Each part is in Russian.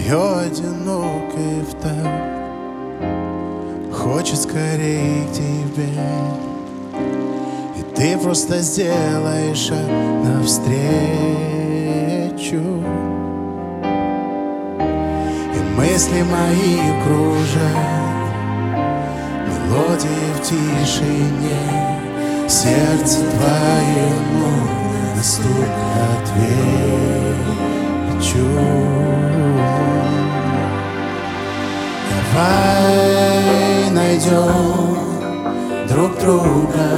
Ее одинокая вдаль хочет скорее к тебе, и ты просто сделаешь шаг навстречу. И мысли мои кружат, мелодии в тишине, сердце твоему на стук отвечу. Давай найдем друг друга,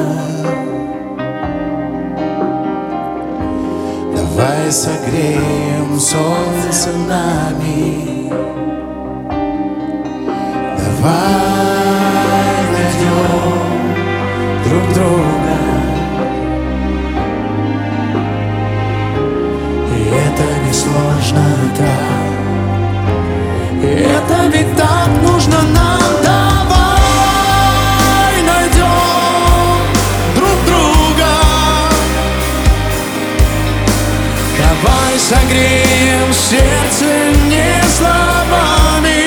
давай согреем солнце нами, давай найдем друг друга. И это несложно, да. И это ведь так нужно нам. Давай найдем друг друга, давай согреем сердце не словами,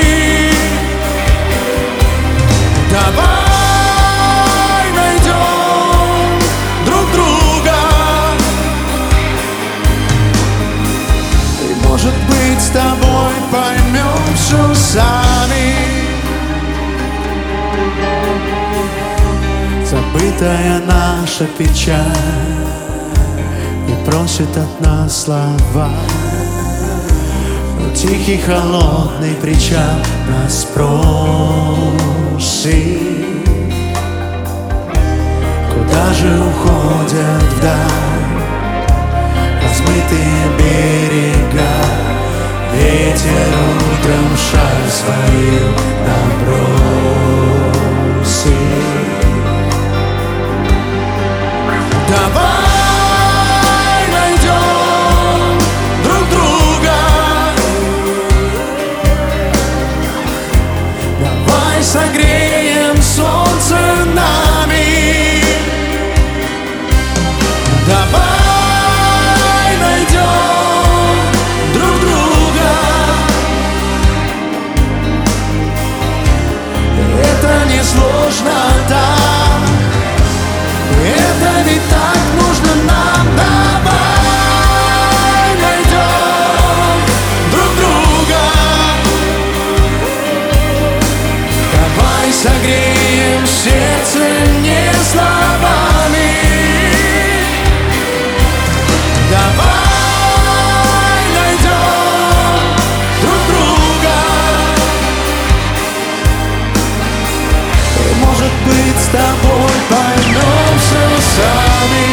давай найдем друг друга. И может быть с тобой поймем все сами. Забытая наша печаль не просит от нас слова, но тихий холодный причал нас просит. Куда же уходят вдаль размытые берега? Ветер утром шаль свою набросит. Давай найдем друг друга, давай согреем солнце нами, давай найдем друг друга. Это несложно, да. Это ведь так нужно нам. Давай найдем друг друга, давай согреем сердце не словами, давай найдем друг друга. И может быть с тобой поймем все сами.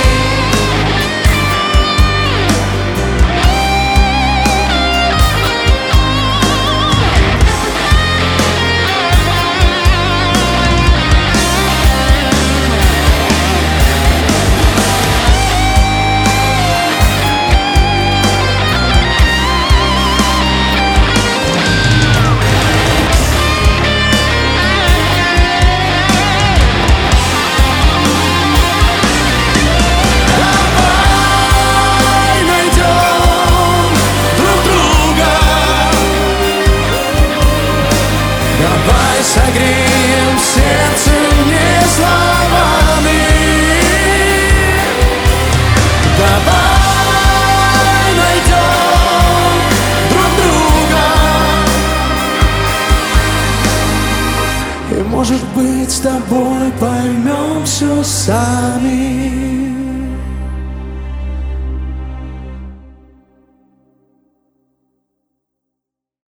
Давай согреем сердце не словами, давай найдем друг друга. И может быть с тобой поймем все сами.